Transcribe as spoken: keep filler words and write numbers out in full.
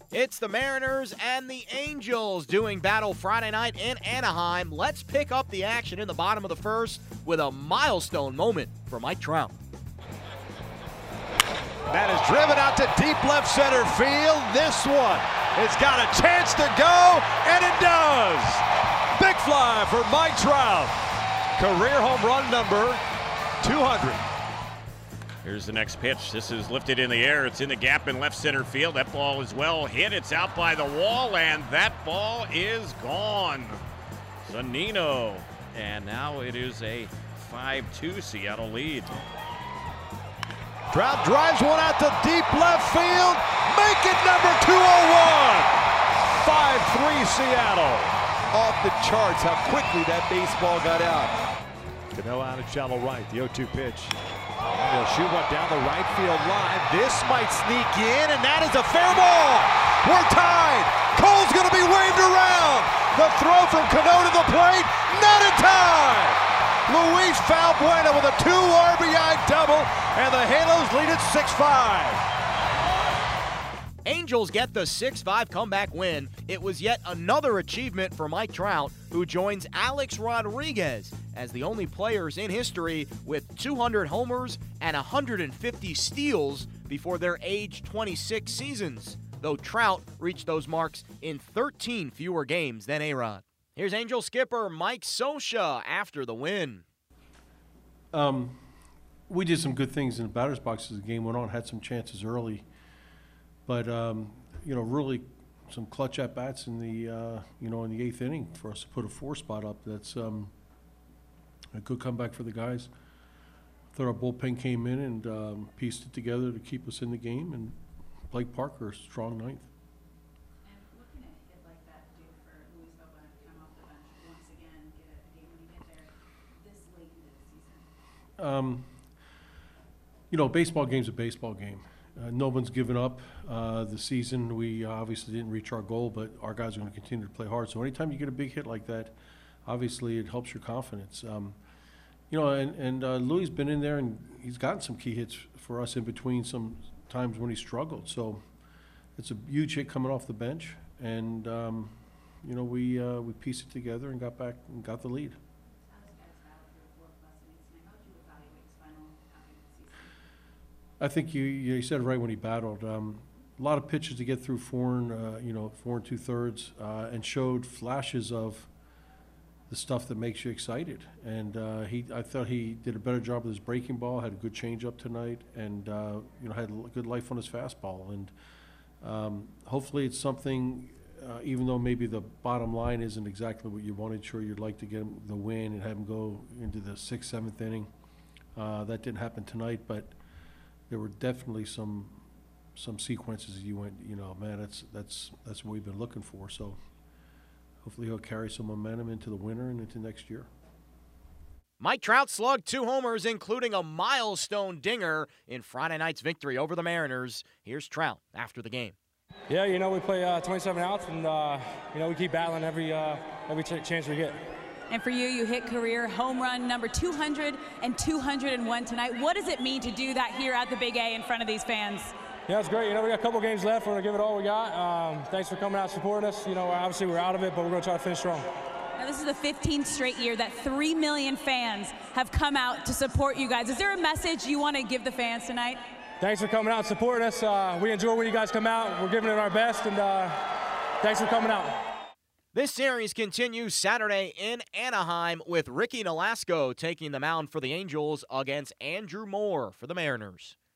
It's the Mariners and the Angels doing battle Friday night in Anaheim. Let's pick up the action in the bottom of the first with a milestone moment for Mike Trout. That is driven out to deep left center field. This one, it's got a chance to go, and it does. Big fly for Mike Trout. Career home run number two hundred. Here's the next pitch. This is lifted in the air. It's in the gap in left center field. That ball is well hit. It's out by the wall, and that ball is gone. Zunino. And now it is a five two Seattle lead. Trout drives one out to deep left field. Make it number two oh one. five three Seattle. Off the charts how quickly that baseball got out. Cano out at shallow right. The oh two pitch. He'll shoot one down the right field line. This might sneak in, and that is a fair ball. We're tied. Cole's going to be waved around. The throw from Cano to the plate. Not in time. Luis Valbuena with a two R B I double, and the Halos lead it six five. Angels get the six five comeback win. It was yet another achievement for Mike Trout, who joins Alex Rodriguez as the only players in history with two hundred homers and one hundred fifty steals before their age twenty-six seasons, though Trout reached those marks in thirteen fewer games than A-Rod. Here's Angel skipper Mike Scioscia after the win. Um, we did some good things in the batter's box as the game went on, had some chances early. But, um, you know, really some clutch at-bats in the, uh, you know, in the eighth inning for us to put a four spot up. That's um, a good comeback for the guys. I thought our bullpen came in and um, pieced it together to keep us in the game. And Blake Parker, a strong ninth. And what can a hit like that do for Luis Valbuena to come off the bench once again, get a game when you get there this late into the season? Um, you know, baseball game's a baseball game. Uh, no one's given up uh, the season. We obviously didn't reach our goal, but our guys are going to continue to play hard. So anytime you get a big hit like that, obviously it helps your confidence. Um, you know, and, and uh, Louis been in there, and he's gotten some key hits for us in between some times when he struggled. So it's a huge hit coming off the bench, and um, you know, we uh, we pieced it together and got back and got the lead. I think you, you said it right when he battled. Um, a lot of pitches to get through four and, uh, you know, four and two thirds, uh, and showed flashes of the stuff that makes you excited. And uh, he, I thought he did a better job with his breaking ball, had a good changeup tonight, and uh, you know, had a good life on his fastball. And um, hopefully it's something, uh, even though maybe the bottom line isn't exactly what you wanted, sure you'd like to get him the win and have him go into the sixth, seventh inning. Uh, that didn't happen tonight, but there were definitely some some sequences you went, you know, man, that's that's that's what we've been looking for. So hopefully he'll carry some momentum into the winter and into next year. Mike Trout slugged two homers, including a milestone dinger in Friday night's victory over the Mariners. Here's Trout after the game. Yeah, you know, we play uh, twenty-seven outs, and uh, you know, we keep battling every uh, every ch chance we get. And for you, you hit career home run number two hundred and two hundred one tonight. What does it mean to do that here at the Big A in front of these fans? Yeah, it's great. You know, we got a couple games left. We're going to give it all we got. Um, thanks for coming out and supporting us. You know, obviously we're out of it, but we're going to try to finish strong. Now, this is the fifteenth straight year that three million fans have come out to support you guys. Is there a message you want to give the fans tonight? Thanks for coming out and supporting us. Uh, we enjoy when you guys come out. We're giving it our best, and uh, thanks for coming out. This series continues Saturday in Anaheim with Ricky Nolasco taking the mound for the Angels against Andrew Moore for the Mariners.